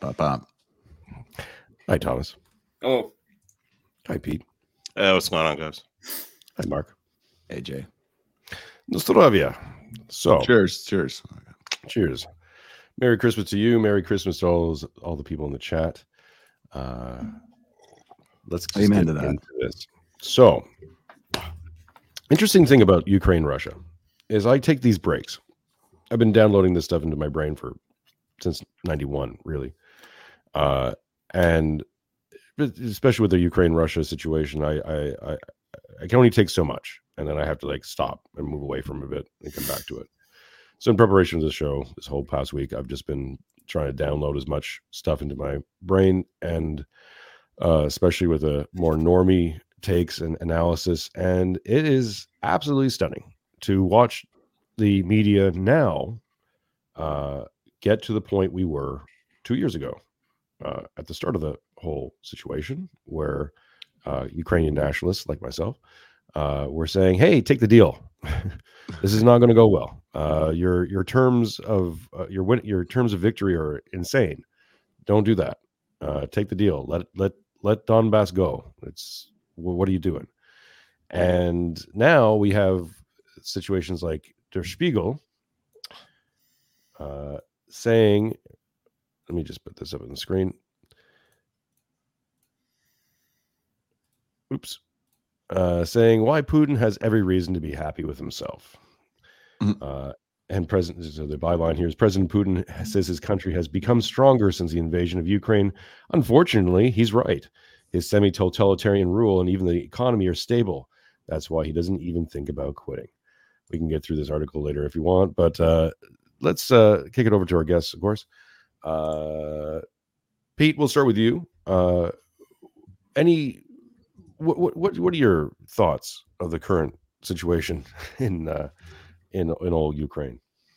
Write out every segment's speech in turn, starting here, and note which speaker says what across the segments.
Speaker 1: Ba-ba-ba-ba.
Speaker 2: Hi, Thomas.
Speaker 3: Oh,
Speaker 2: Hi, Pete.
Speaker 3: what's going on, guys?
Speaker 2: Hi, Mark.
Speaker 1: AJ.
Speaker 2: Nostrovia. So,
Speaker 1: Cheers.
Speaker 2: cheers. Merry Christmas to you. Merry Christmas to all the people in the chat. Let's just
Speaker 1: Amen
Speaker 2: get
Speaker 1: to that.
Speaker 2: into this. So, interesting thing about Ukraine, Russia, is I take these breaks. I've been downloading this stuff into my brain since 91, really. And especially with the Ukraine-Russia situation, I can only take so much, and then I have to like stop and move away from a bit and come back to it. So in preparation for the show, this whole past week, I've just been trying to download as much stuff into my brain, and especially with a more normie takes and analysis. And it is absolutely stunning to watch the media now get to the point we were 2 years ago at the start of the whole situation, where Ukrainian nationalists like myself were saying, "Hey, take the deal. This is not going to go well. Your terms of your terms of victory are insane. Don't do that. Take the deal. Let Donbass go. What are you doing?" And now we have situations like Der Spiegel saying, let me just put this up on the screen. Oops. Saying why Putin has every reason to be happy with himself. And so the byline here is President Putin says his country has become stronger since the invasion of Ukraine. Unfortunately, he's right. His semi-totalitarian rule and even the economy are stable. That's why he doesn't even think about quitting. We can get through this article later if you want, but let's kick it over to our guests, of course. Pete, we'll start with you. What are your thoughts of the current situation in old Ukraine?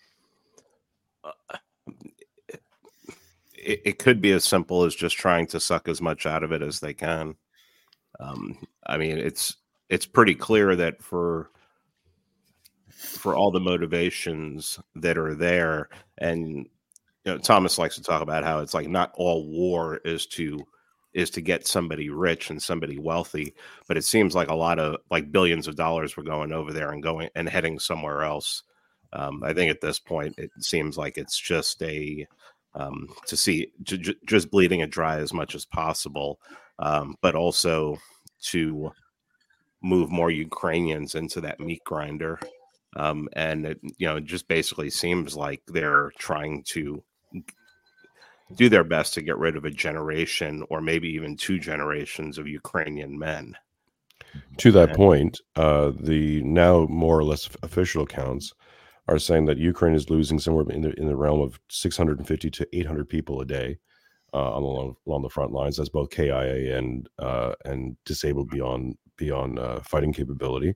Speaker 3: It could be as simple as just trying to suck as much out of it as they can. I mean, it's pretty clear that for all the motivations that are there, and Thomas likes to talk about how it's like not all war is to get somebody rich and somebody wealthy, but it seems like a lot of like billions of dollars were going over there and heading somewhere else. I think at this point it seems like it's just just bleeding it dry as much as possible, but also to move more Ukrainians into that meat grinder. And it just basically seems like they're trying to do their best to get rid of a generation or maybe even 2 generations of Ukrainian men.
Speaker 2: To that point, the now more or less official accounts are saying that Ukraine is losing somewhere in the realm of 650 to 800 people a day along the front lines. That's both KIA and disabled beyond fighting capability.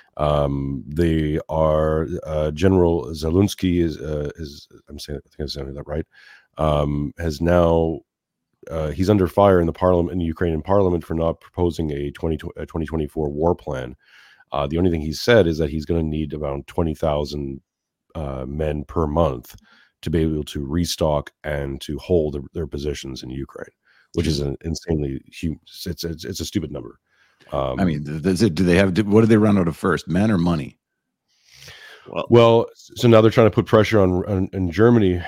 Speaker 2: They are General Zelensky is I think I'm saying that right. Has now he's under fire in the Ukrainian parliament for not proposing a 2024 war plan. The only thing he said is that he's going to need around 20,000 men per month to be able to restock and to hold their positions in Ukraine, which is an insanely huge. It's a stupid number.
Speaker 1: I mean, what do they run out of first, men or money?
Speaker 2: Well, so now they're trying to put pressure on Germany.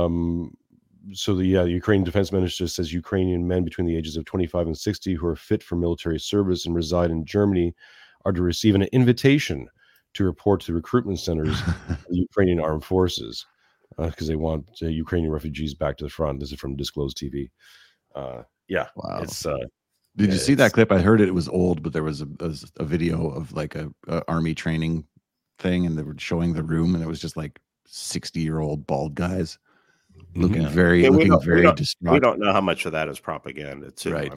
Speaker 2: So the Ukrainian defense minister says Ukrainian men between the ages of 25 and 60 who are fit for military service and reside in Germany are to receive an invitation to report to the recruitment centers of the Ukrainian armed forces because they want Ukrainian refugees back to the front. This is from Disclosed TV. Wow. It's
Speaker 1: Did you see that clip? I heard it was old, but there was a video of like a army training thing, and they were showing the room, and it was just like 60-year-old bald guys looking very distraught.
Speaker 3: We don't know how much of that is propaganda, too.
Speaker 1: Right.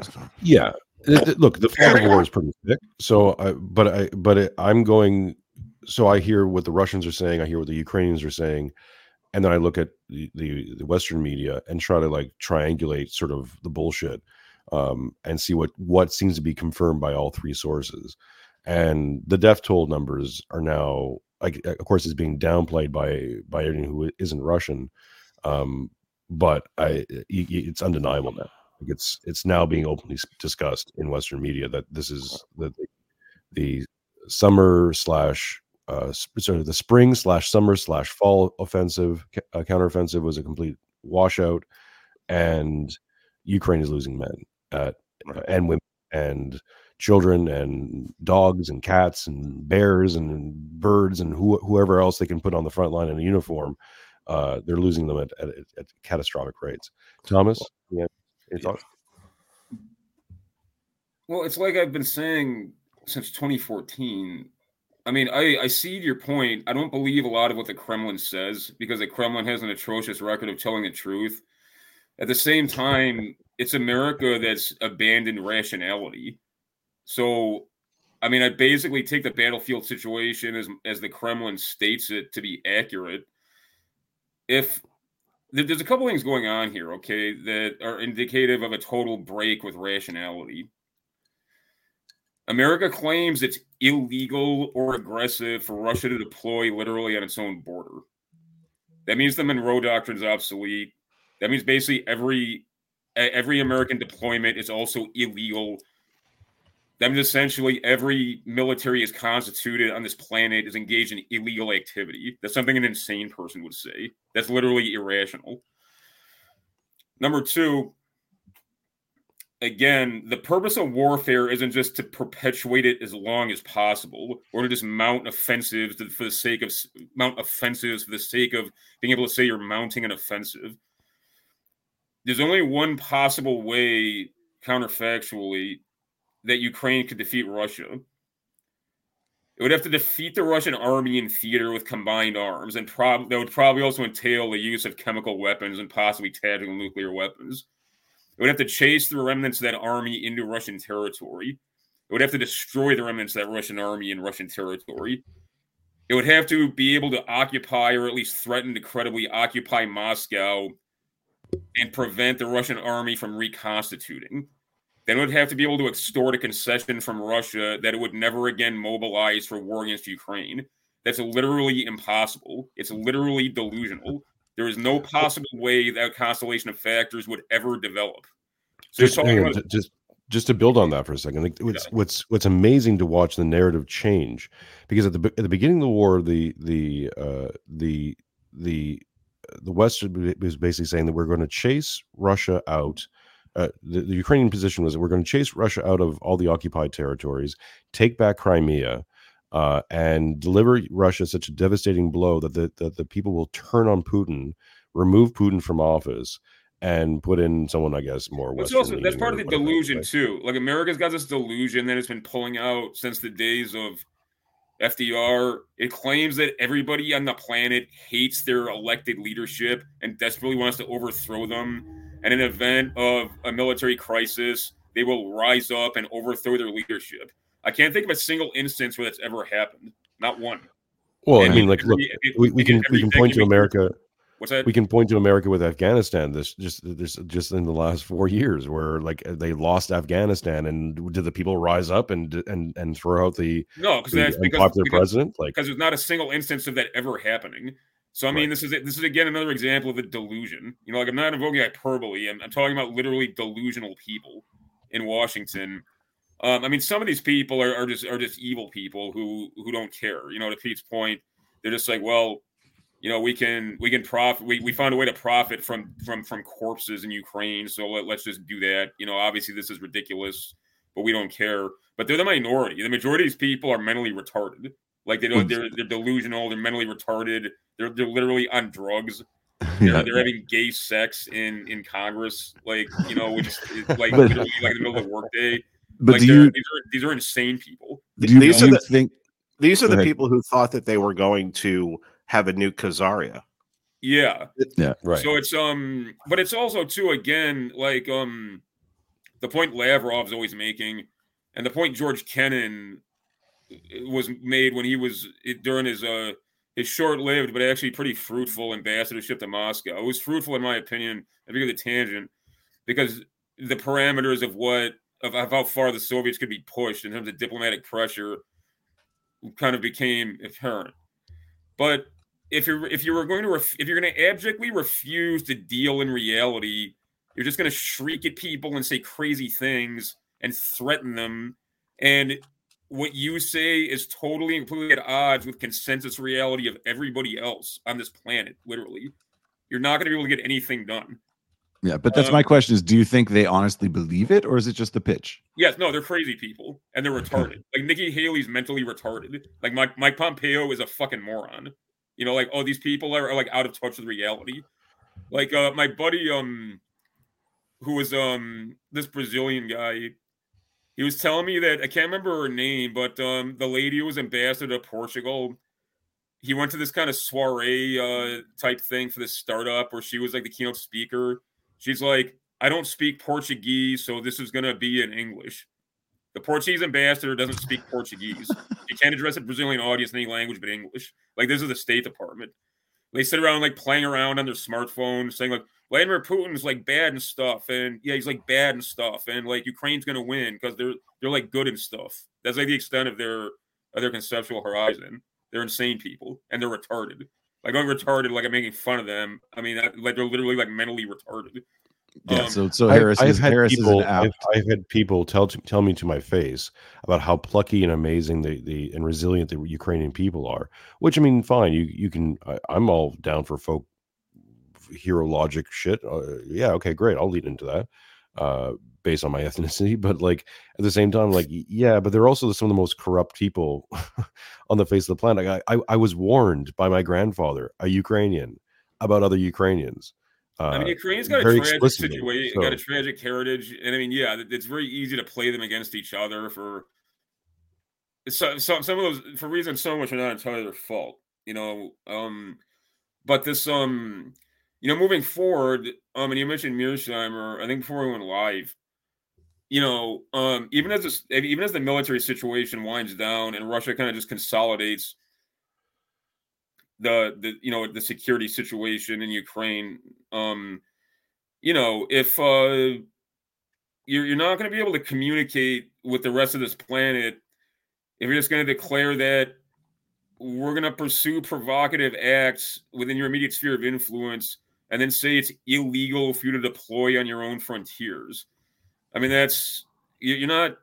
Speaker 2: Look, the fog of war is pretty thick. So, I'm going. So I hear what the Russians are saying. I hear what the Ukrainians are saying, and then I look at the Western media and try to like triangulate sort of the bullshit, and see what seems to be confirmed by all 3 sources. And the death toll numbers are now, like, of course, it's being downplayed by anyone who isn't Russian. but it's undeniable now. Like it's now being openly discussed in Western media that this is the summer slash the spring slash summer slash fall offensive counteroffensive was a complete washout, and Ukraine is losing men and women and children and dogs and cats and bears and birds and whoever else they can put on the front line in a uniform. They're losing them at catastrophic rates. Thomas, yeah, any thoughts?
Speaker 4: Well, it's like I've been saying since 2014. I mean, I see your point. I don't believe a lot of what the Kremlin says because the Kremlin has an atrocious record of telling the truth. At the same time, it's America that's abandoned rationality. So, I mean, I basically take the battlefield situation as the Kremlin states it to be accurate. If there's a couple things going on here, okay, that are indicative of a total break with rationality. America claims it's illegal or aggressive for Russia to deploy literally on its own border. That means the Monroe Doctrine is obsolete. That means basically every American deployment is also illegal. That means essentially every military is constituted on this planet is engaged in illegal activity. That's something an insane person would say. That's literally irrational. Number two, again, the purpose of warfare isn't just to perpetuate it as long as possible, or to just mount offensives for the sake of being able to say you're mounting an offensive. There's only one possible way, counterfactually, that Ukraine could defeat Russia. It would have to defeat the Russian army in theater with combined arms, and that would probably also entail the use of chemical weapons and possibly tactical nuclear weapons. It would have to chase the remnants of that army into Russian territory. It would have to destroy the remnants of that Russian army in Russian territory. It would have to be able to occupy, or at least threaten to credibly occupy, Moscow and prevent the Russian army from reconstituting. Then it would have to be able to extort a concession from Russia that it would never again mobilize for war against Ukraine. That's literally impossible. It's literally delusional. There is no possible way that constellation of factors would ever develop. So
Speaker 2: just to build on that for a second, like, what's amazing to watch the narrative change, because at the beginning of the war, the West was basically saying that we're going to chase Russia out. The Ukrainian position was that we're going to chase Russia out of all the occupied territories, take back Crimea, and deliver Russia such a devastating blow that the people will turn on Putin, remove Putin from office, and put in someone, I guess, more Western.
Speaker 4: That's part of the delusion, right? Too. Like, America's got this delusion that it's been pulling out since the days of FDR. It claims that everybody on the planet hates their elected leadership and desperately wants to overthrow them. And in an event of a military crisis, they will rise up and overthrow their leadership. I can't think of a single instance where that's ever happened. Not one.
Speaker 2: Well, and I mean, like, look, we can point to America.
Speaker 4: What's that?
Speaker 2: We can point to America with Afghanistan. This just in the last 4 years, where like they lost Afghanistan, and did the people rise up and throw out the unpopular president? Like,
Speaker 4: because there's not a single instance of that ever happening. So I mean, right. This is again another example of a delusion. You know, like, I'm not invoking hyperbole. I'm talking about literally delusional people in Washington. I mean, some of these people are just evil people who don't care. You know, to Pete's point, they're just like, well, you know, we can profit. We found a way to profit from corpses in Ukraine, so let's just do that. You know, obviously this is ridiculous, but we don't care. But they're the minority. The majority of these people are mentally retarded. Like, they're delusional. They're mentally retarded. They're literally on drugs. They're having gay sex in Congress. Like, you know, which is like literally like in the middle of the workday. But like, these are insane people.
Speaker 3: These are the people who thought that they were going to have a new Khazaria.
Speaker 4: Yeah,
Speaker 2: right.
Speaker 4: So it's but it's also too, again, like the point Lavrov's always making, and the point George Kennan was made when he was during his short-lived but actually pretty fruitful ambassadorship to Moscow. It was fruitful, in my opinion, I think of the tangent, because the parameters of how far the Soviets could be pushed in terms of diplomatic pressure kind of became apparent. But if you're going to abjectly refuse to deal in reality, you're just going to shriek at people and say crazy things and threaten them. And what you say is totally and completely at odds with consensus reality of everybody else on this planet, literally. You're not going to be able to get anything done.
Speaker 1: Yeah, but that's my question is, do you think they honestly believe it, or is it just a pitch?
Speaker 4: Yes, no, they're crazy people, and they're retarded. Like, Nikki Haley's mentally retarded. Like, Mike Pompeo is a fucking moron. You know, like, oh, these people are like out of touch with reality. Like, my buddy, who was this Brazilian guy, he was telling me that, I can't remember her name, but the lady who was ambassador to Portugal, he went to this kind of soiree type thing for this startup where she was like the keynote speaker. She's like, I don't speak Portuguese, so this is going to be in English. The Portuguese ambassador doesn't speak Portuguese. You can't address a Brazilian audience in any language but English. Like, this is the State Department. They sit around like playing around on their smartphone, saying like Vladimir Putin's like bad and stuff, and yeah, he's like bad and stuff, and like Ukraine's gonna win because they're like good and stuff. That's like the extent of their conceptual horizon. They're insane people, and they're retarded. Like, I'm retarded, like I'm making fun of them. I mean, like they're literally like mentally retarded.
Speaker 1: Yeah, so Harris is an app.
Speaker 2: I've had people tell me to my face about how plucky and amazing and resilient the Ukrainian people are. Which, I mean, fine, you can. I'm all down for folk hero logic shit. Yeah, okay, great. I'll lead into that based on my ethnicity. But like at the same time, like yeah, but they're also some of the most corrupt people on the face of the planet. Like, I was warned by my grandfather, a Ukrainian, about other Ukrainians.
Speaker 4: I mean, Ukraine's got a tragic situation, got a tragic heritage, and I mean, yeah, it's very easy to play them against each other for some of those for reasons so much are not entirely their fault, you know. But this, you know, moving forward, and you mentioned Mearsheimer, I think before we went live, you know, even as the military situation winds down and Russia kind of just consolidates the you know the security situation in Ukraine, you know, if you're not going to be able to communicate with the rest of this planet if you're just going to declare that we're going to pursue provocative acts within your immediate sphere of influence and then say it's illegal for you to deploy on your own frontiers. I mean, that's you're not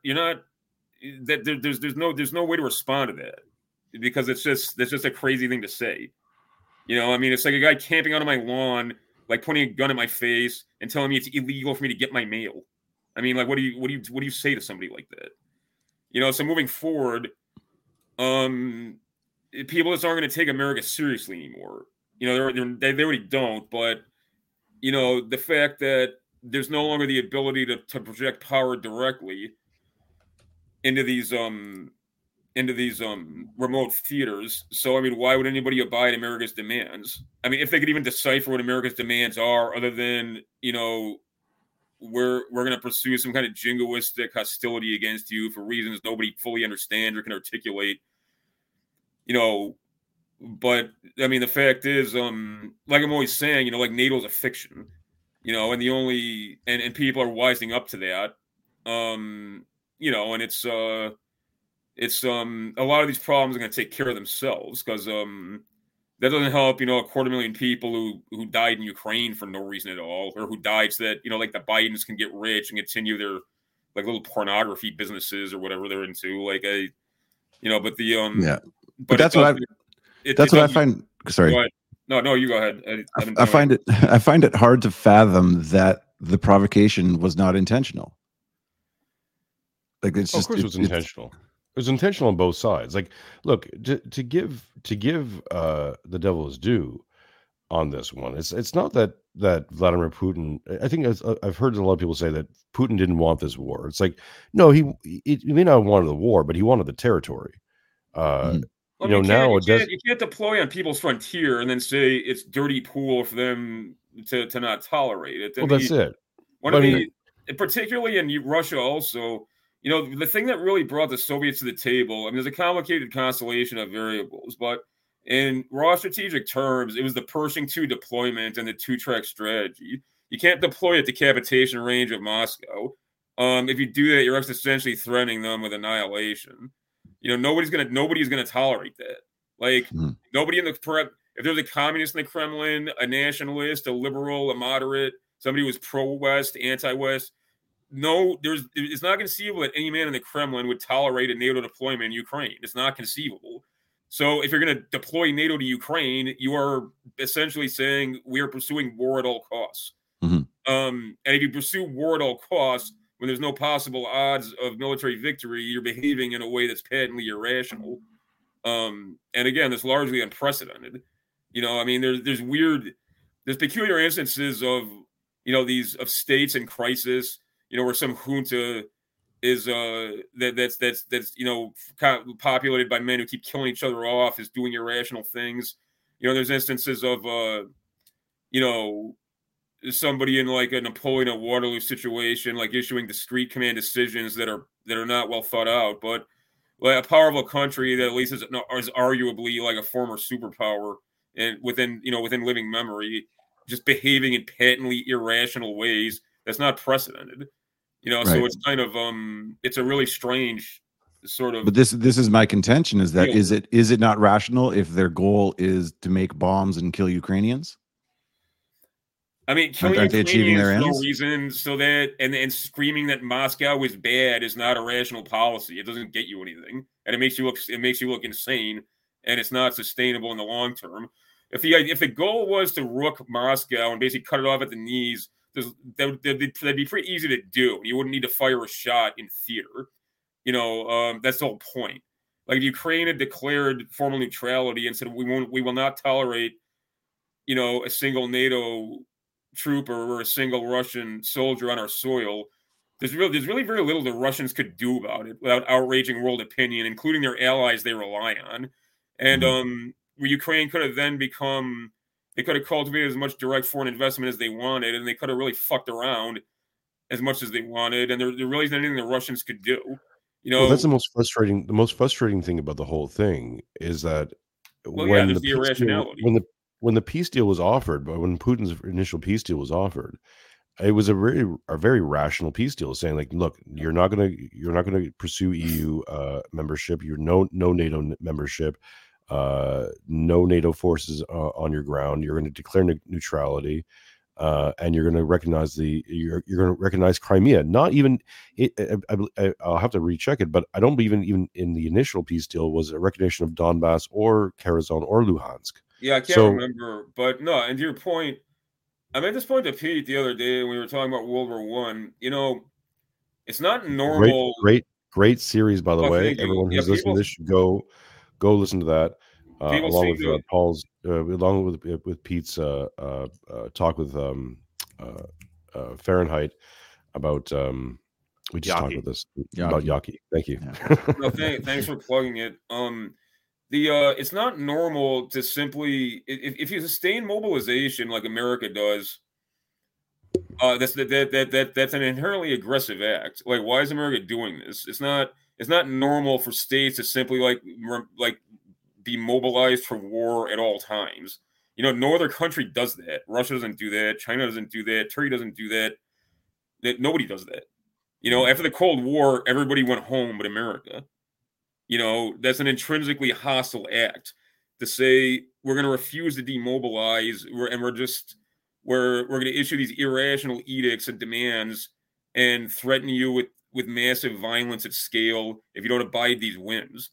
Speaker 4: that there's no way to respond to that because that's just a crazy thing to say. You know, I mean, it's like a guy camping out on my lawn, like pointing a gun at my face and telling me it's illegal for me to get my mail. I mean, like, what do you say to somebody like that? You know, so moving forward, people just aren't going to take America seriously anymore. You know, they already don't, but you know, the fact that there's no longer the ability to project power directly into these remote theaters. So, I mean, why would anybody abide America's demands? I mean, if they could even decipher what America's demands are, other than, you know, we're going to pursue some kind of jingoistic hostility against you for reasons nobody fully understands or can articulate, you know. But I mean, the fact is, like I'm always saying, you know, like NATO's a fiction, you know, and the only and people are wising up to that, you know, and it's a lot of these problems are going to take care of themselves because that doesn't help, you know, 250,000 people who died in Ukraine for no reason at all, or who died so that, you know, like the Bidens can get rich and continue their like little pornography businesses or whatever they're into, like you know, but the
Speaker 1: yeah, but that's what I find. Sorry,
Speaker 4: no, you go ahead.
Speaker 1: I find it hard to fathom that the provocation was not intentional. Like, it's just,
Speaker 2: of course, it was intentional. It was intentional on both sides. Like, look, to give the devil his due on this one. It's not that Vladimir Putin. I think I've heard a lot of people say that Putin didn't want this war. It's like, no, he may not have wanted the war, but he wanted the territory.
Speaker 4: Well,
Speaker 2: you know,
Speaker 4: you can't deploy on people's frontier and then say it's dirty pool for them to not tolerate it.
Speaker 2: Well, that's it.
Speaker 4: Particularly in Russia, also. You know, the thing that really brought the Soviets to the table, I mean, there's a complicated constellation of variables, but in raw strategic terms, it was the Pershing II deployment and the two-track strategy. You can't deploy at the decapitation range of Moscow. If you do that, you're essentially threatening them with annihilation. You know, nobody's gonna tolerate that. Like, nobody in the prep. if there's a communist in the Kremlin, a nationalist, a liberal, a moderate, somebody who was pro-West, anti-West, no, it's not conceivable that any man in the Kremlin would tolerate a NATO deployment in Ukraine. It's not conceivable. So if you're going to deploy NATO to Ukraine, you are essentially saying we are pursuing war at all costs.
Speaker 1: Mhm.
Speaker 4: And if you pursue war at all costs, when there's no possible odds of military victory, you're behaving in a way that's patently irrational. And again, that's largely unprecedented. I mean, there's peculiar instances of, these of states in crisis, where some junta is that's populated by men who keep killing each other off, is doing irrational things. There's instances of somebody in like a Napoleon at Waterloo situation, like issuing discrete command decisions that are not well thought out, but like a powerful country that at least is arguably like a former superpower and within living memory, just behaving in patently irrational ways that's not precedented.
Speaker 1: Right.
Speaker 4: So it's kind of it's a really strange sort of.
Speaker 1: But this is my contention: is that is it not rational if their goal is to make bombs and kill Ukrainians?
Speaker 4: I mean, killing
Speaker 1: aren't they achieving their
Speaker 4: Ukrainians for
Speaker 1: ends?
Speaker 4: no reason, so that and screaming that Moscow is bad is not a rational policy. It doesn't get you anything, and it makes you look insane, and it's not sustainable in the long term. If the goal was to rook Moscow and basically cut it off at the knees, that'd be pretty easy to do. You wouldn't need to fire a shot in theater. That's the whole point. Like if Ukraine had declared formal neutrality and said we will not tolerate, a single NATO trooper or a single Russian soldier on our soil, there's really very little the Russians could do about it without outraging world opinion, including their allies they rely on. And where Ukraine could have then become, they could have cultivated as much direct foreign investment as they wanted, and they could have really fucked around as much as they wanted, and there really isn't anything the Russians could do.
Speaker 2: Well, that's the most frustrating thing about the whole thing is that when
Speaker 4: the irrationality.
Speaker 2: When the peace deal was offered, but when Putin's initial peace deal was offered, it was a very rational peace deal, saying like, look, you're not gonna pursue EU membership, you're no NATO membership, no NATO forces on your ground. You're going to declare neutrality, and you're going to recognize you're going to recognize Crimea. Not even I'll have to recheck it, but I don't believe even in the initial peace deal was a recognition of Donbass or Kherson or Luhansk.
Speaker 4: Yeah, I can't remember, but no. And to your point, I made this point to Pete the other day when we were talking about World War One. It's not normal.
Speaker 2: Great series, by the way. Everyone who's listening to this should go listen to that. Along with Paul's, along with Pete's talk with Fahrenheit about we just talked about this about Yaki. Thank you.
Speaker 1: Yeah.
Speaker 4: No, thanks for plugging it. It's not normal to simply if you sustain mobilization like America does. That's an inherently aggressive act. Like, why is America doing this? It's not normal for states to simply like be mobilized for war at all times. No other country does that. Russia doesn't do that. China doesn't do that. Turkey doesn't do that. Nobody does that. After the Cold War, everybody went home but America. That's an intrinsically hostile act to say we're going to refuse to demobilize we're going to issue these irrational edicts and demands and threaten you with massive violence at scale if you don't abide these whims.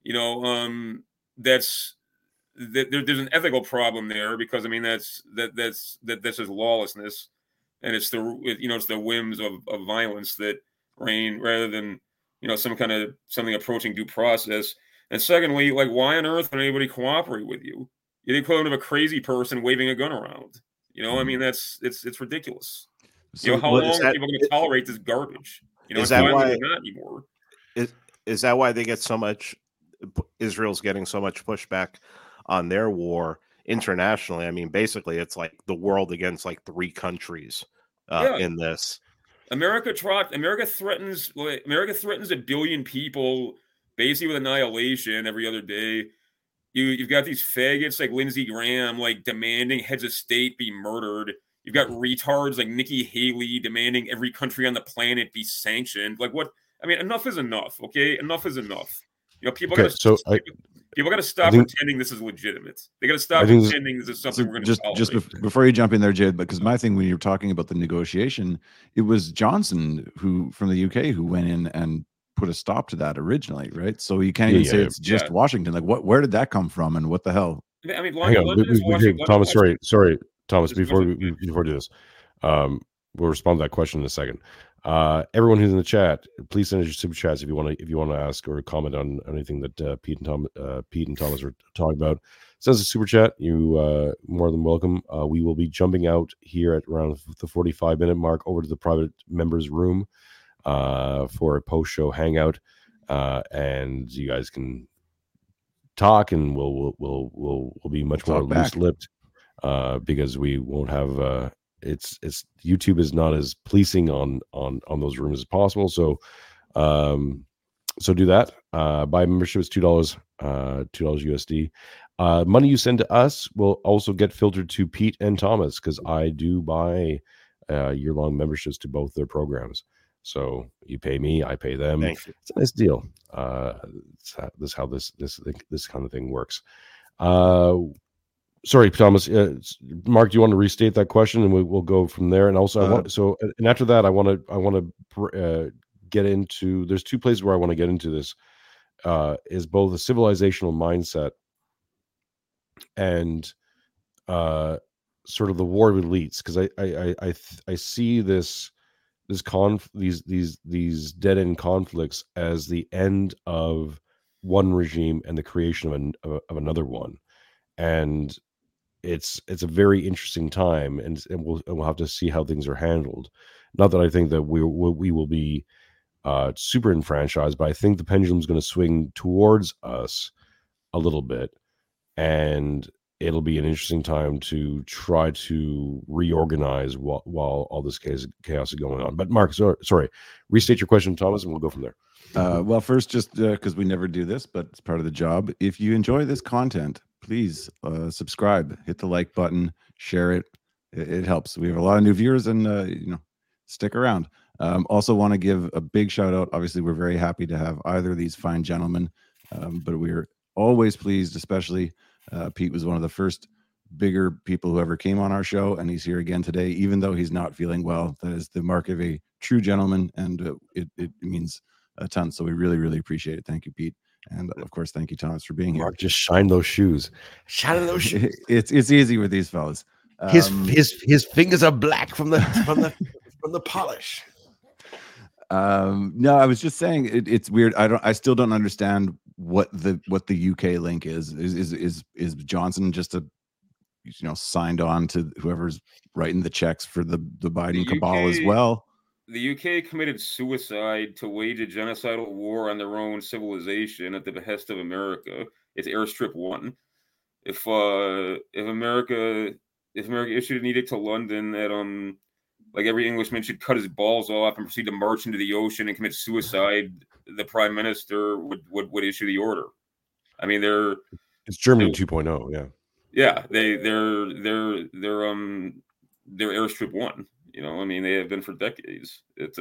Speaker 4: There's an ethical problem there because I mean that's just lawlessness, and it's the whims of violence that reign rather than something approaching due process. And secondly, like, why on earth would anybody cooperate with you? You're the equivalent of a crazy person waving a gun around. I mean, it's ridiculous.
Speaker 1: So
Speaker 4: how long are people going to tolerate this garbage?
Speaker 3: Is that why
Speaker 4: not anymore?
Speaker 3: Is that why they get so much? Israel's getting so much pushback on their war internationally. I mean, basically, it's like the world against like 3 countries in this.
Speaker 4: America threatens 1 billion people basically with annihilation every other day. You've got these faggots like Lindsey Graham like demanding heads of state be murdered. You've got retards like Nikki Haley demanding every country on the planet be sanctioned. Like what? I mean, enough is enough. Okay, enough is enough. People.
Speaker 2: Okay, so
Speaker 4: People got to stop pretending this is legitimate. They got to stop pretending this is something we're going to tolerate.
Speaker 1: Before you jump in there, Jid, because my thing when you're talking about the negotiation, it was Johnson from the UK who went in and put a stop to that originally, right? So you can't even say it's just Washington. Like, where did that come from, and what the hell?
Speaker 4: I mean,
Speaker 2: Thomas, sorry, Thomas. Before we do this, we'll respond to that question in a second. Everyone who's in the chat, please send us your super chats if you want to ask or comment on anything that Pete and Thomas are talking about. Send us a super chat. You more than welcome. We will be jumping out here at around the 45-minute mark over to the private members room for a post-show hangout, and you guys can talk, and we'll be much more loose-lipped because we won't have. It's YouTube is not as policing on those rooms as possible. So do that. Buy membership is $2 USD. Money you send to us will also get filtered to Pete and Thomas, because I do buy year-long memberships to both their programs. So you pay me, I pay them. It's a nice deal. This how this kind of thing works. Sorry, Thomas. Mark, do you want to restate that question, and we'll go from there? And also, after that, I want to get into. There's two places where I want to get into this. Is both a civilizational mindset and sort of the war of elites, because I see these dead end conflicts as the end of one regime and the creation of another one, and it's a very interesting time, and we'll have to see how things are handled. Not that I think that we will be super enfranchised, but I think the pendulum's going to swing towards us a little bit, and it'll be an interesting time to try to reorganize while all this chaos is going on. But Mark, sorry, restate your question, Thomas, and we'll go from there.
Speaker 1: Well, first, just because we never do this, but it's part of the job. If you enjoy this content, please subscribe, hit the like button, share it. It helps. We have a lot of new viewers, and stick around. Also want to give a big shout out. Obviously, we're very happy to have either of these fine gentlemen, but we're always pleased, especially Pete was one of the first bigger people who ever came on our show, and he's here again today, even though he's not feeling well. That is the mark of a true gentleman, and it means a ton. So we really, really appreciate it. Thank you, Pete. And of course, thank you, Thomas, for being here.
Speaker 2: Mark, just shine those shoes. Shine those shoes.
Speaker 1: It's easy with these fellas.
Speaker 2: His fingers are black from the polish.
Speaker 1: No, I was just saying it's weird. I still don't understand what the UK link is. Is Johnson just signed on to whoever's writing the checks for the Biden cabal as well?
Speaker 4: The UK committed suicide to wage a genocidal war on their own civilization at the behest of America. It's Airstrip 1. If America issued an edict to London that like every Englishman should cut his balls off and proceed to march into the ocean and commit suicide, the Prime Minister would issue the order. I mean,
Speaker 2: it's Germany 2.0. Yeah.
Speaker 4: Yeah, they're Airstrip 1. I mean, they have been for decades. It's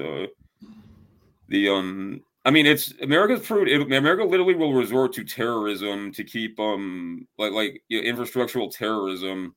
Speaker 4: America's proved. America literally will resort to terrorism to keep infrastructural terrorism.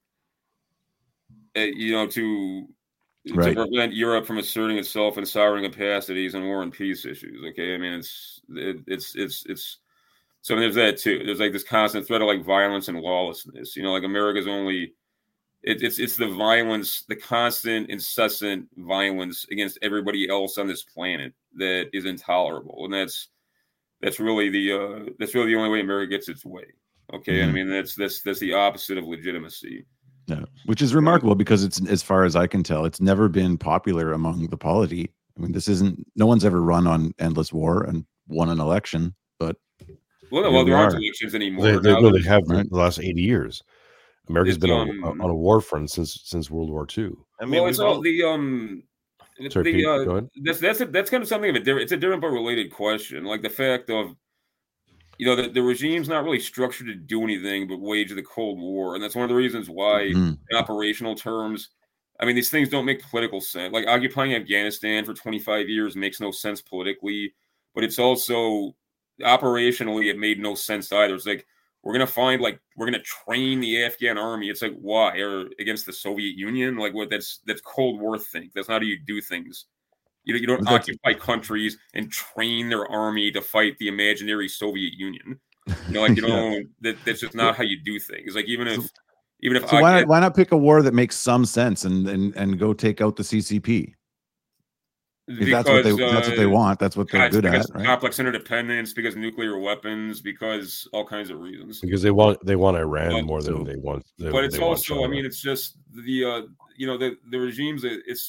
Speaker 4: To prevent Europe from asserting itself in sovereign capacities and war and peace issues. Okay, I mean it's. So there's that too. There's like this constant threat of like violence and lawlessness. Like America's only. It's the violence, the constant, incessant violence against everybody else on this planet that is intolerable, and that's really the only way America gets its way. Okay, mm-hmm. I mean that's the opposite of legitimacy.
Speaker 1: Yeah, which is remarkable because it's, as far as I can tell, it's never been popular among the polity. I mean, no one's ever run on endless war and won an election, but
Speaker 4: there aren't elections anymore.
Speaker 2: They have the last 80 years. America's been on a war front since World War II.
Speaker 4: I mean, it's all the Sorry, Pete, go ahead. That's kind of something of a different. It's a different but related question, like the fact of the regime's not really structured to do anything but wage the Cold War, and that's one of the reasons why, in operational terms, I mean, these things don't make political sense. Like occupying Afghanistan for 25 years makes no sense politically, but it's also operationally it made no sense either. It's like, we're gonna train the Afghan army. It's like, why? Or against the Soviet Union? Like, what? That's Cold War think. That's not how you do things. You don't occupy countries and train their army to fight the imaginary Soviet Union. You know, like, you know, that's just not how you do things. Like, even if
Speaker 1: so why not pick a war that makes some sense and go take out the CCP? If that's what they want, that's what they're good at, right?
Speaker 4: Complex interdependence, because nuclear weapons, because all kinds of reasons.
Speaker 2: Because they want Iran more than they want.
Speaker 4: But it's also, I mean, it's just the you know, the regimes.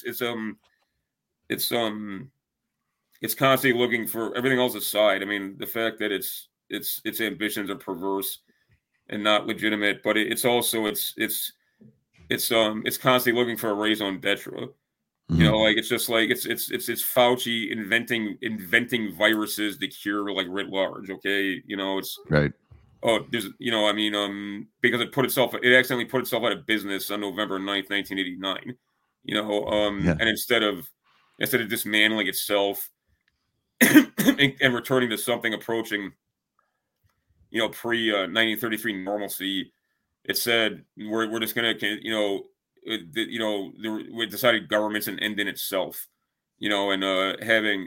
Speaker 4: It's constantly looking for everything else aside. I mean, the fact that its ambitions are perverse and not legitimate, but it's also it's constantly looking for a raison d'etre. You know, like, it's just like it's Fauci inventing viruses to cure, like, writ large. Okay, you know, it's
Speaker 1: right.
Speaker 4: Oh, there's, you know, I mean, because it accidentally put itself out of business on November 9th, 1989. You know, and instead of dismantling itself and returning to something approaching, you know, pre 1933 normalcy, it said we're just gonna, you know. We decided government's an end in itself, you know, and having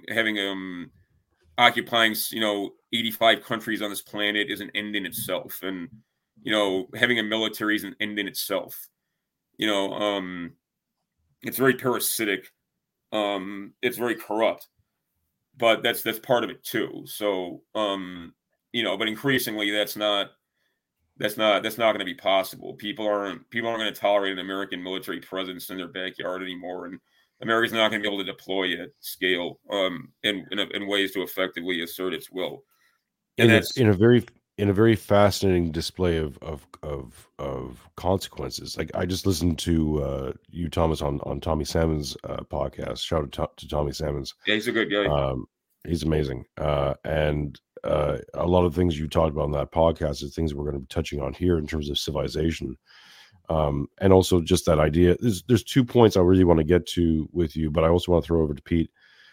Speaker 4: occupying, you know, 85 countries on this planet is an end in itself, and, you know, having a military is an end in itself. You know, it's very parasitic, it's very corrupt, but that's part of it too. So, you know, but increasingly that's not going to be possible. People aren't going to tolerate an American military presence in their backyard anymore, and America's not going to be able to deploy at scale in ways to effectively assert its will. And that's
Speaker 2: in a very fascinating display of consequences. Like, I just listened to you, Thomas, on Tommy Salmon's podcast. Shout out to Tommy Salmon's.
Speaker 4: Yeah, he's a good guy.
Speaker 2: He's amazing, and a lot of things you talked about on that podcast is things we're going to be touching on here in terms of civilization, and also just that idea. There's 2 points I really want to get to with you, but I also want to throw over to Pete.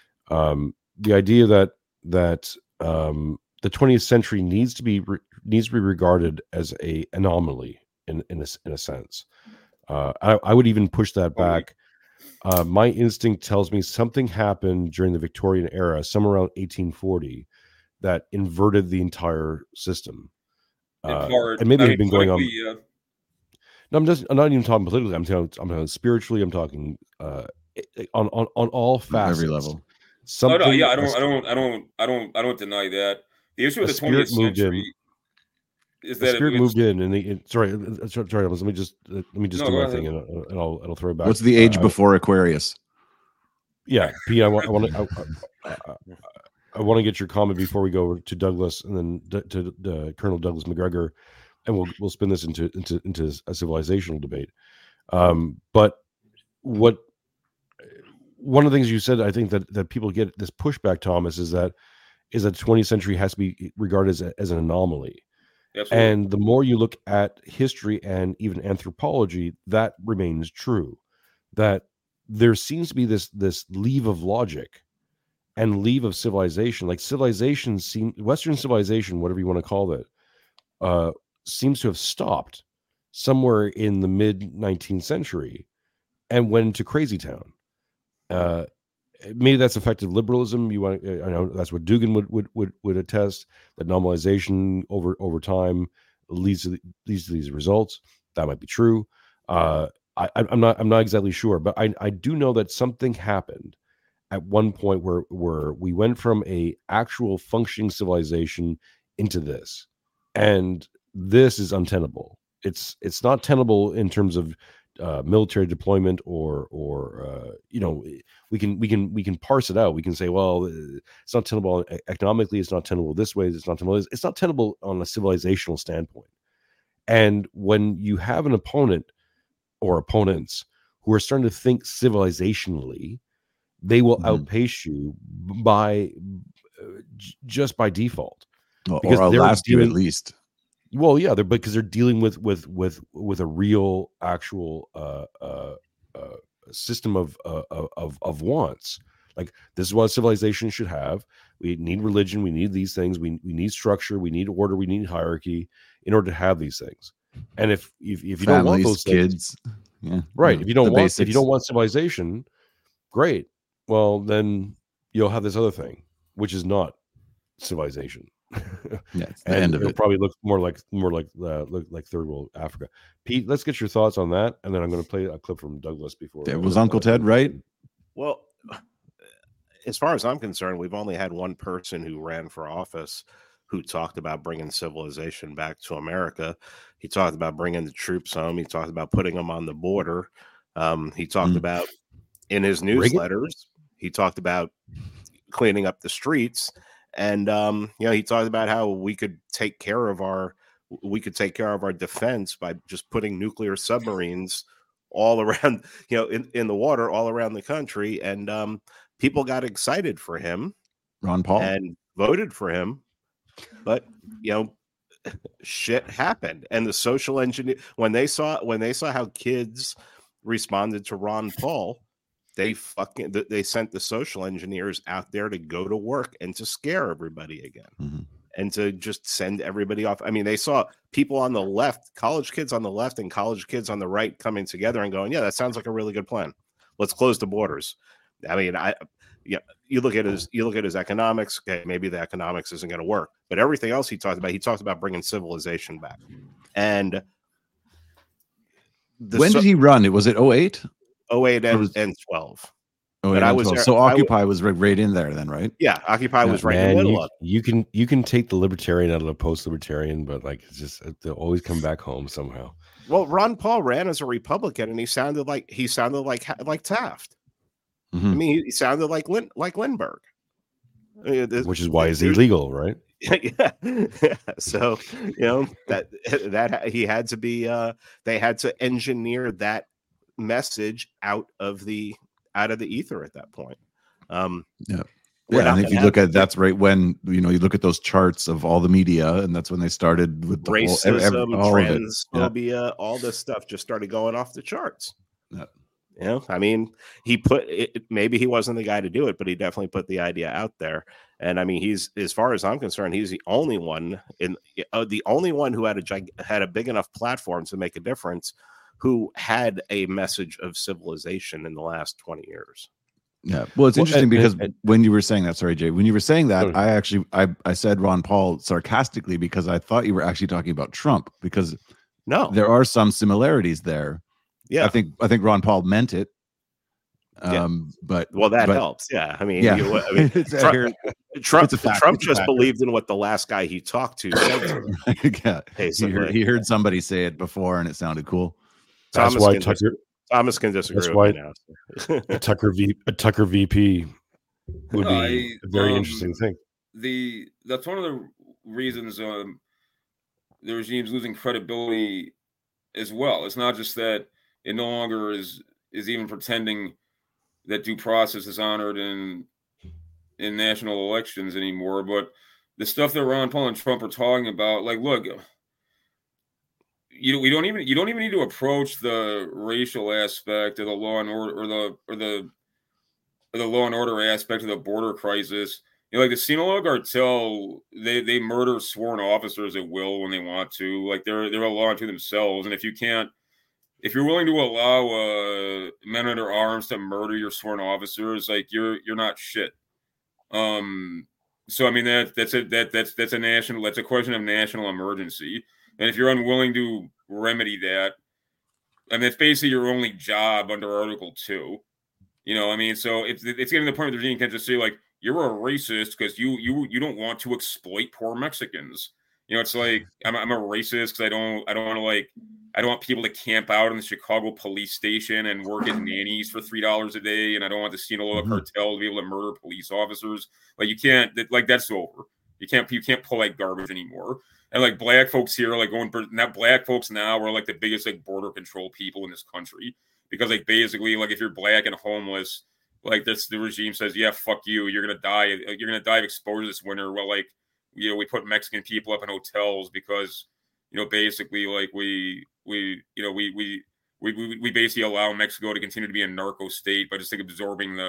Speaker 2: The idea that the 20th century needs to be regarded as a anomaly in a sense. I would even push that back. My instinct tells me something happened during the Victorian era, somewhere around 1840, that inverted the entire system. And maybe it's been going on. No, I'm not even talking politically. I'm talking spiritually. I'm talking on all facets.
Speaker 1: Every level.
Speaker 4: I don't deny that. The issue with the 20th century is that
Speaker 2: spirit moved in, and sorry. Let me just do my thing, and I'll throw it back.
Speaker 1: What's the age before Aquarius?
Speaker 2: Yeah, Pete. I want to get your comment before we go to Douglas, and then to Colonel Douglas McGregor, and we'll spin this into a civilizational debate. But one of the things you said, I think that people get this pushback, Thomas, is that the 20th century has to be regarded as an anomaly. Absolutely. And the more you look at history and even anthropology, that remains true. That there seems to be this leave of logic and leave of civilization. Like, Western civilization, whatever you want to call it, seems to have stopped somewhere in the mid 19th century and went into crazy town. Maybe that's effective liberalism. I know that's what Dugan would attest, that normalization over time leads to these results. That might be true. I'm not exactly sure, but I do know that something happened at one point where we went from a actual functioning civilization into this, and this is untenable. It's not tenable in terms of military deployment or you know, we can parse it out. We can say, well, it's not tenable economically, it's not tenable this way, it's not tenable on a civilizational standpoint. And when you have an opponent or opponents who are starting to think civilizationally, they will outpace you just by default,
Speaker 1: because or last you at least.
Speaker 2: Well, yeah, because they're dealing with a real, actual system of wants. Like, this is what civilization should have. We need religion. We need these things. We need structure. We need order. We need hierarchy in order to have these things. And if you don't want those
Speaker 1: kids,
Speaker 2: things, right? If you don't
Speaker 1: basics.
Speaker 2: want civilization, great. Well, then you'll have this other thing, which is not civilization.
Speaker 1: Yeah, it's the
Speaker 2: and
Speaker 1: end of
Speaker 2: it'll
Speaker 1: it.
Speaker 2: probably look more like third world Africa. Pete, let's get your thoughts on that, and then I'm going to play a clip from Douglas before.
Speaker 1: There was Uncle Ted, right?
Speaker 3: Well, as far as I'm concerned, we've only had one person who ran for office who talked about bringing civilization back to America. He talked about bringing the troops home. He talked about putting them on the border. He talked about in his newsletters. He talked about cleaning up the streets, and he talked about how we could take care of our defense by just putting nuclear submarines all around, in the water all around the country, and people got excited for him,
Speaker 1: Ron Paul,
Speaker 3: and voted for him, but shit happened, and the social engineer when they saw how kids responded to Ron Paul, they sent the social engineers out there to go to work and to scare everybody again, and to just send everybody off. I mean, they saw people on the left, college kids on the left and college kids on the right coming together and going, yeah, that sounds like a really good plan. Let's close the borders. I mean, you look at his economics. Okay, maybe the economics isn't going to work, but everything else he talked about bringing civilization back. And
Speaker 1: when did he run? Was it 08?
Speaker 3: 08 and 12.
Speaker 1: Oh, I was there, so Occupy was right in there then, right?
Speaker 3: Yeah, Occupy was right in the middle of
Speaker 2: it. You can take the libertarian out of the post-libertarian, but like it's just they'll always come back home somehow.
Speaker 3: Well, Ron Paul ran as a Republican, and he sounded like Taft. I mean, he sounded like Lindbergh,
Speaker 2: which is why he's illegal, right?
Speaker 3: Yeah. So that he had to be. They had to engineer that message out of the ether at that point.
Speaker 1: And if you look at that's right when you look at those charts of all the media, and that's when they started with the
Speaker 3: racism,
Speaker 1: all
Speaker 3: transphobia, all this stuff just started going off the charts.
Speaker 1: Yeah.
Speaker 3: I mean, he put it, maybe he wasn't the guy to do it, but he definitely put the idea out there. And I mean, he's, as far as I'm concerned, he's the only one who had a big enough platform to make a difference, who had a message of civilization in the last 20 years.
Speaker 1: Yeah. Well, it's interesting because when you were saying that, sorry, Jay, when you were saying that, I said Ron Paul sarcastically because I thought you were actually talking about Trump, because there are some similarities there.
Speaker 3: Yeah,
Speaker 1: I think Ron Paul meant it. But
Speaker 3: that helps. Yeah, I mean, Trump just believed in what the last guy he talked to said.
Speaker 1: Yeah, he heard somebody say it before, and it sounded cool.
Speaker 3: Thomas can disagree with me now.
Speaker 2: a Tucker VP would be a very interesting thing.
Speaker 4: That's one of the reasons the regime's losing credibility as well. It's not just that it no longer is even pretending that due process is honored in national elections anymore, but the stuff that Ron Paul and Trump are talking about, like, look, you don't even need to approach the racial aspect of the law and order or the law and order aspect of the border crisis. Like the Sinaloa cartel, they murder sworn officers at will when they want to. Like they're a law unto themselves, and if you're willing to allow men under arms to murder your sworn officers, like you're not shit. So I mean that's a question of national emergency, and if you're unwilling to remedy that, and that's basically your only job under Article 2. I mean, so it's getting to the point where the regime can't just say like you're a racist because you don't want to exploit poor Mexicans. It's like I'm a racist because I don't want people to camp out in the Chicago police station and work as nannies for $3 a day, and I don't want the Sinaloa cartel to be able to murder police officers. Like you can't, like that's over. You can't pull that garbage anymore. And like black folks here, like black folks now are like the biggest like border control people in this country, because like basically like if you're black and homeless, like the regime says, yeah, fuck you, you're gonna die of exposure this winter. Well, like we put Mexican people up in hotels because basically like we basically allow Mexico to continue to be a narco state by just like absorbing the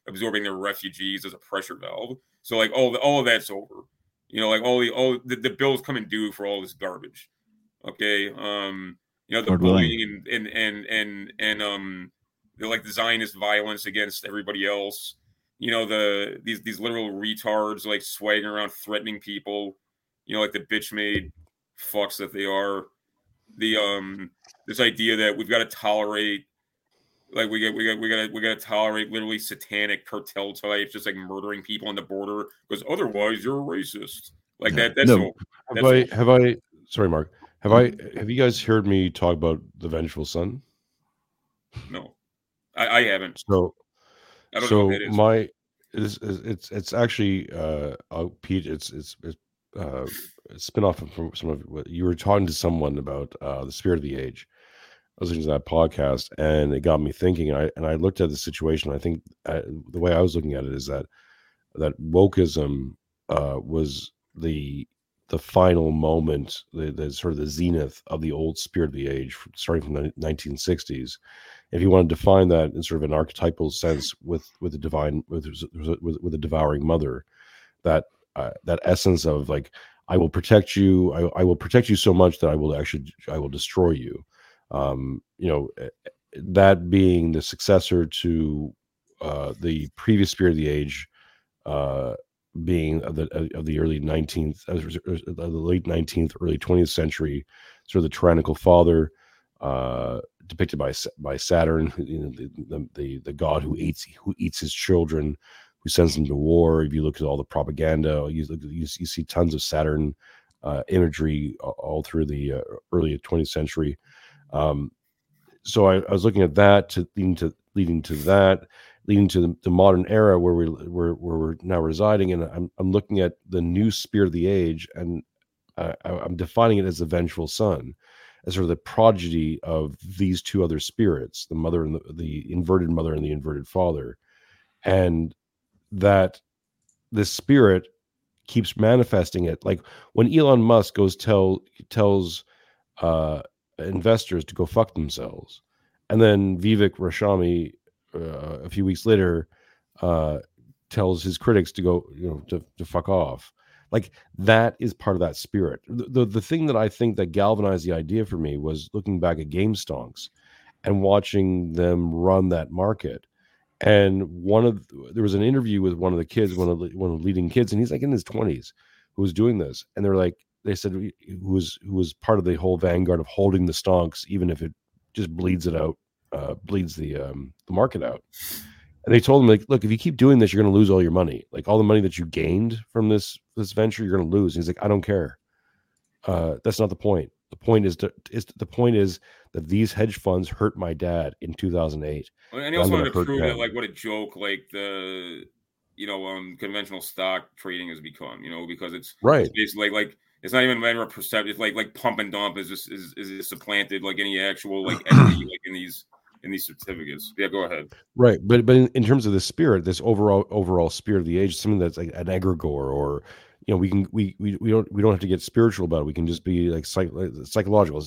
Speaker 4: absorbing their refugees as a pressure valve. So like all of that's over. You know, like all the bills coming due for all this garbage. Okay. You know, the
Speaker 1: Lord
Speaker 4: bullying and the like the Zionist violence against everybody else. You know, these literal retards like swagging around threatening people, you know, like the bitch made fucks that they are. The this idea that we've got to tolerate, like we got to tolerate literally satanic cartel types just like murdering people on the border because otherwise you're a racist. Like
Speaker 1: Yeah.
Speaker 4: that's
Speaker 1: No.
Speaker 2: Have I sorry, Mark. Have you guys heard me talk about the Vengeful Son?
Speaker 4: no. I haven't.
Speaker 2: So
Speaker 4: I don't know what that is.
Speaker 2: It's actually Pete, it's a spin-off from some of what you were talking to someone about the Spirit of the Age. I was listening to that podcast and it got me thinking, and I looked at the situation. I think the way I was looking at it is that wokeism was the final moment, the sort of the zenith of the old Spirit of the Age, starting from the 1960s. If you want to define that in sort of an archetypal sense with the divine, with the devouring mother, that essence of like, I will protect you, I will protect you so much that I will destroy you. You know, that being the successor to the previous Spirit of the Age, being of the early 19th, the late 19th, early 20th century, sort of the tyrannical father, depicted by Saturn, you know, the god who eats his children, who sends them to war. If you look at all the propaganda, you see tons of Saturn imagery all through the early 20th century. So I was looking at that, leading to the modern era where we're now residing, and I'm looking at the new Spirit of the Age, and I'm defining it as the Vengeful Son, as sort of the prodigy of these two other spirits, the mother and the inverted mother and the inverted father, and that this spirit keeps manifesting it. Like when Elon Musk tells investors to go fuck themselves, and then Vivek Ramaswamy a few weeks later tells his critics to go, you know, to fuck off. Like that is part of that spirit. The thing that I think that galvanized the idea for me was looking back at GameStonks and watching them run that market. And there was an interview with one of the kids, one of the leading kids, and he's like in his 20s, who was doing this, and they said who was part of the whole vanguard of holding the stonks, even if it just bleeds it out, bleeds the market out. And they told him, like, look, if you keep doing this, you're going to lose all your money. Like all the money that you gained from this venture, you're going to lose. And he's like, I don't care. That's not the point. The point is that these hedge funds hurt my dad in 2008.
Speaker 4: And he also wanted to prove that, like, what a joke, like the, you know, conventional stock trading has become, you know, because it's
Speaker 2: right.
Speaker 4: It's like it's not even a matter of perception. It's like pump and dump is supplanted like any actual like equity like in these certificates. Yeah, go ahead.
Speaker 2: Right, but in terms of the spirit, this overall Spirit of the Age, something that's like an egregore, or you know, we don't have to get spiritual about it. We can just be like psychological.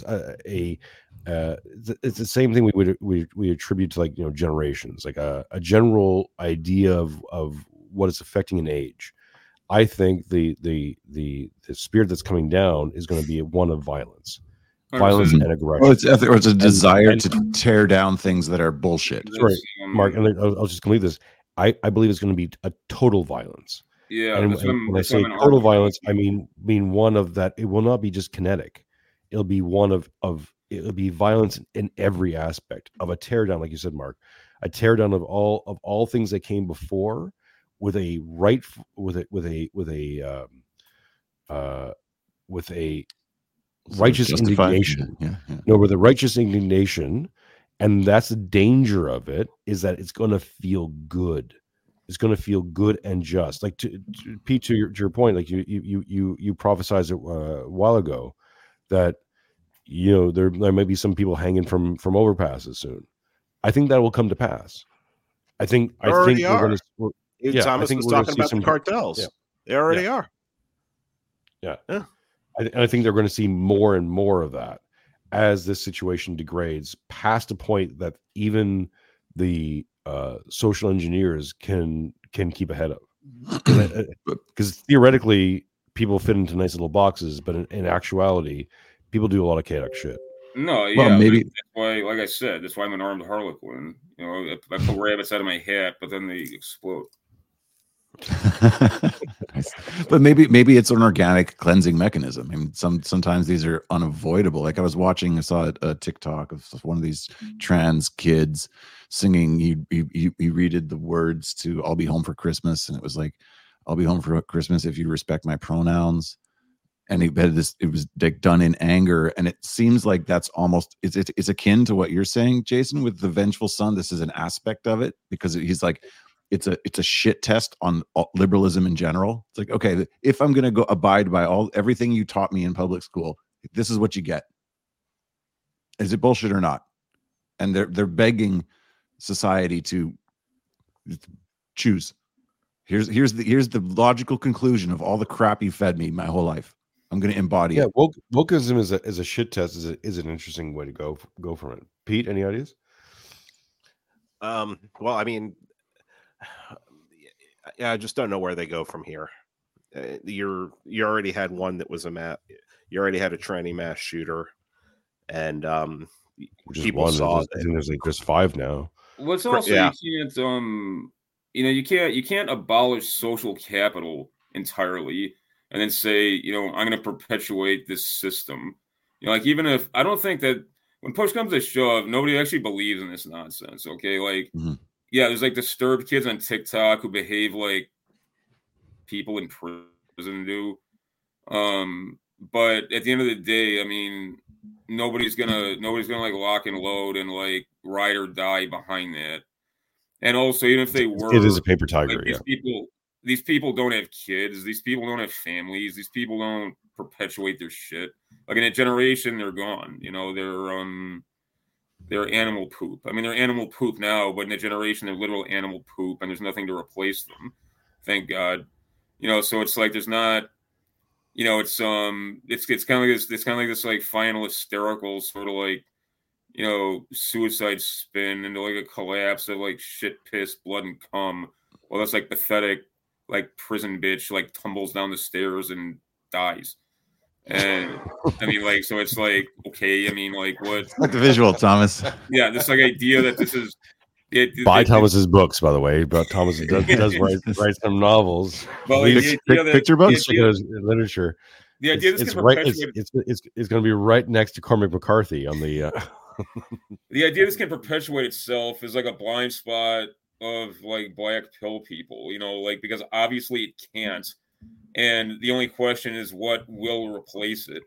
Speaker 2: It's the same thing we attribute to, like, you know, generations, like a general idea of what is affecting an age. I think the spirit that's coming down is going to be one of violence. Violence and aggression.
Speaker 1: Well, it's a desire to tear down things that are bullshit.
Speaker 2: Sorry, Mark, and I'll just complete this. I believe it's going to be a total violence.
Speaker 4: Yeah,
Speaker 2: and when I say total violence, I mean one of that. It will not be just kinetic. It'll be one of it'll be violence in every aspect of a teardown, like you said, Mark. A teardown of all things that came before, with a righteous indignation.
Speaker 1: Yeah.
Speaker 2: No, with a righteous indignation, and that's the danger of it, is that it's going to feel good. It's going to feel good and just. Like Pete, to your point, like you prophesized it a while ago, that, you know, there might be some people hanging from overpasses soon. I think that will come to pass. I think we're going to. Yeah,
Speaker 3: Thomas was talking about the cartels. Yeah. They already are.
Speaker 2: Yeah. I think they're going to see more and more of that as this situation degrades past a point that even the social engineers can keep ahead of. Because theoretically, people fit into nice little boxes, but in actuality, people do a lot of chaotic shit.
Speaker 4: No, yeah,
Speaker 1: Well, maybe
Speaker 4: that's why, like I said, that's why I'm an armed harlequin. You know, I pull rabbits out of my hat, but then they explode.
Speaker 1: Nice. But maybe it's an organic cleansing mechanism. I mean, sometimes these are unavoidable. Like I saw a TikTok of one of these trans kids singing. He read the words to "I'll be home for Christmas," and it was like, "I'll be home for Christmas if you respect my pronouns." And it was like done in anger, and it seems like that's almost it's akin to what you're saying, Jason, with the vengeful son. This is an aspect of it because he's like, it's a shit test on liberalism in general. It's like, okay, if I'm going to go abide by everything you taught me in public school, this is what you get. Is it bullshit or not? And they're begging society to choose. Here's the logical conclusion of all the crap you fed me my whole life. I'm going to embody it.
Speaker 2: Wokeism is a shit test. Is an interesting way to go from it. Pete, any ideas?
Speaker 3: Well, I mean, yeah, I just don't know where they go from here. You already had one that was you already had a tranny mass shooter, and people saw that.
Speaker 2: I think there's like just 5 now.
Speaker 4: Well, it's also you can't abolish social capital entirely and then say, I'm going to perpetuate this system. Like, even if I don't think that when push comes to shove, nobody actually believes in this nonsense. Okay. Like, yeah, there's like disturbed kids on TikTok who behave like people in prison do. But at the end of the day, I mean, nobody's gonna like lock and load and like ride or die behind that. And also, even if they were,
Speaker 2: it is a paper tiger.
Speaker 4: Like, these people don't have kids. These people don't have families. These people don't perpetuate their shit. Like, in a generation, they're gone. They're animal poop. I mean, they're animal poop now, but in a generation, they're literal animal poop, and there's nothing to replace them. Thank God. So it's like there's not. It's kind of like this. It's kind of like this like final hysterical sort of like, suicide spin into like a collapse of like shit, piss, blood, and cum. Well, that's like pathetic, like prison bitch, like tumbles down the stairs and dies. And I mean, like, so it's like, okay, I mean, like, what?
Speaker 1: Like the visual, Thomas.
Speaker 4: Yeah, this like idea that this is.
Speaker 2: Buy Thomas's books, by the way. But Thomas does write some novels.
Speaker 4: Well, like,
Speaker 1: picture books,
Speaker 2: literature.
Speaker 4: The idea
Speaker 2: it's going to be right next to Cormac McCarthy on the.
Speaker 4: The idea this can perpetuate itself is like a blind spot of like black pill people, like, because obviously it can't, and the only question is what will replace it.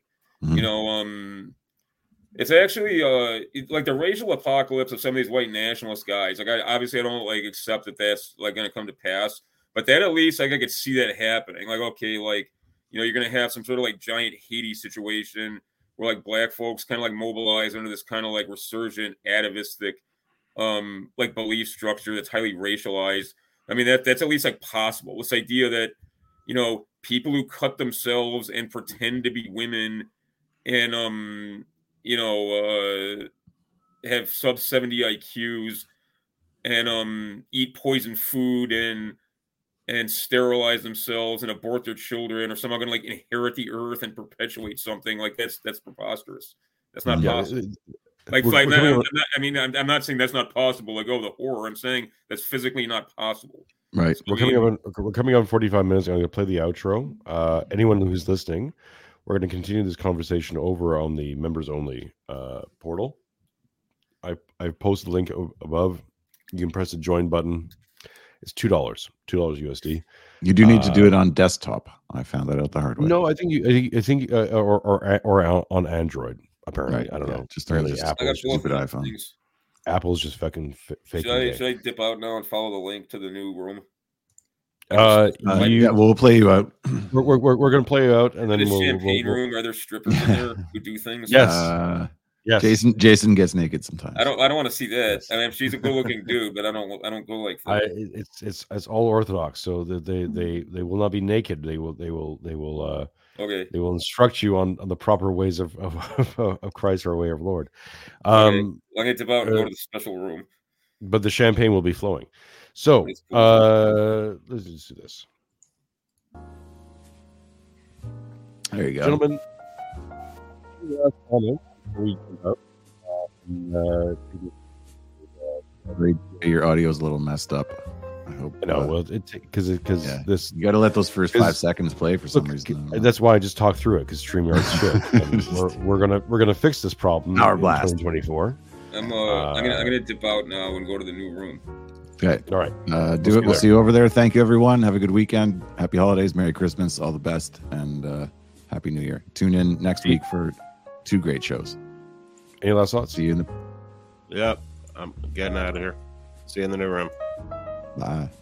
Speaker 4: It's actually like the racial apocalypse of some of these white nationalist guys. Like, I don't like accept that that's like going to come to pass, but that at least like I could see that happening. Like, okay, like, you're going to have some sort of like giant Haiti situation where like black folks kind of like mobilize under this kind of like resurgent atavistic like belief structure that's highly racialized. I mean, that's at least like possible. This idea that, people who cut themselves and pretend to be women and have sub 70 IQs and eat poison food and sterilize themselves and abort their children, or somehow going to like inherit the earth and perpetuate something like that's preposterous. That's not possible. I'm not saying that's not possible. Like, the horror. I'm saying that's physically not possible.
Speaker 1: Right.
Speaker 2: So, we're coming on 45 minutes. I'm going to play the outro. Anyone who's listening, we're going to continue this conversation over on the members only portal. I've posted the link above. You can press the join button. It's $2 USD.
Speaker 1: You do need to do it on desktop. I found that out the hard way.
Speaker 2: No, I think or on Android. Apparently,
Speaker 1: right.
Speaker 2: I don't know.
Speaker 1: Just
Speaker 2: apparently, Apple's
Speaker 1: stupid iPhone.
Speaker 2: Apple's just fucking fake.
Speaker 4: Should I dip out now and follow the link to the new room?
Speaker 1: We'll play you out.
Speaker 2: We're gonna play you out, and then
Speaker 4: we'll room. Are there strippers in there who do things?
Speaker 2: Yes. Yes.
Speaker 1: Jason gets naked sometimes.
Speaker 4: I don't want to see that. Yes. I mean, she's a good-looking dude, but I don't go like that.
Speaker 2: It's all Orthodox, so they will not be naked. They will
Speaker 4: okay.
Speaker 2: They will instruct you on the proper ways of Christ, our way of Lord.
Speaker 4: I'm going to go to the special room.
Speaker 2: but the champagne will be flowing. So
Speaker 4: That's cool.
Speaker 2: let's just do this,
Speaker 1: There you go.
Speaker 2: gentlemen.
Speaker 1: Your audio's a little messed up. I hope.
Speaker 2: No, well, because
Speaker 1: yeah.
Speaker 2: this.
Speaker 1: You got to let those first 5 seconds play for some
Speaker 2: Look,
Speaker 1: reason. I don't know.
Speaker 2: that's why I just talked through it, because StreamYard's shit. And we're gonna fix this problem
Speaker 1: Power
Speaker 2: in
Speaker 1: blast.
Speaker 2: 2024.
Speaker 4: I'm gonna dip out now and go to the new room.
Speaker 1: Okay.
Speaker 2: All right.
Speaker 1: Do it. We'll see you over there. Thank you, everyone. Have a good weekend. Happy holidays. Merry Christmas. All the best. And Happy New Year. Tune in next week for 2 great shows.
Speaker 2: Any last thoughts?
Speaker 1: See you in the.
Speaker 3: Yep. I'm getting out of here. See you in the new room.
Speaker 1: Bye.